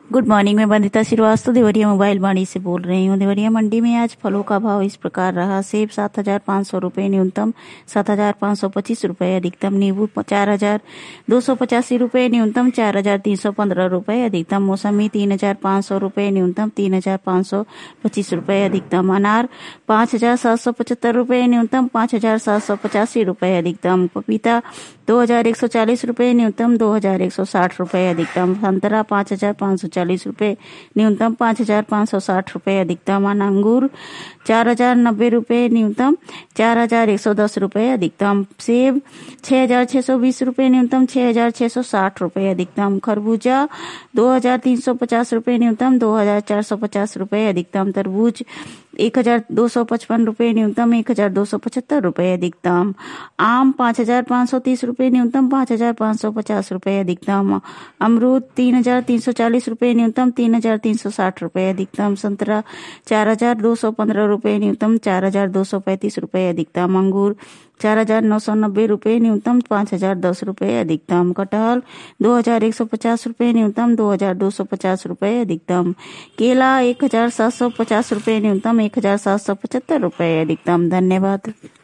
Good morning. मैं Vandita Srivastava Deoria mobile Vani से बोल रही हूँ। देवरिया मंडी में आज फलों का भाव इस प्रकार रहा। सेब 7,500 रुपए न्यूनतम, 7,525 रुपए अधिकतम। नींबू 4,285 रुपए न्यूनतम, 4,315 रुपए अधिकतम। मौसमी 3,500 रुपए न्यूनतम, 3,525 रुपए अधिकतम। अनार 5,775 रुपए न्यूनतम, 5,785 रुपए अधिकतम। पपीता 2,140 रुपए न्यूनतम, 2,160 रुपए अधिकतम। संतरा 5,540 रुपए न्यूनतम, 5,560 रुपए अधिकतम। अंगूर 4,090 रुपए न्यूनतम, 4,110 रुपए अधिकतम। सेब 6,620 रुपए न्यूनतम, 6,660 रुपए अधिकतम। खरबूजा 2,350 रुपए न्यूनतम, 2,450 रुपए अधिकतम। तरबूज 1,255 रुपए न्यूनतम, 1,275 रुपए अधिकतम। आम 5,530 रुपए न्यूनतम, 5,550 रुपए अधिकतम। अमरूद 3,340 रुपए न्यूनतम, 3,360 रुपए अधिकतम। संतरा 4,215 रुपए न्यूनतम, 4,235 रुपए अधिकतम। अंगूर 4,990 रुपए न्यूनतम, 5,010 रुपए अधिकतम। कटहल 2,150 रुपए न्यूनतम, 2,250 रुपए अधिकतम। केला 1,750 रुपए न्यूनतम, 1,775 रुपए अधिकतम। धन्यवाद।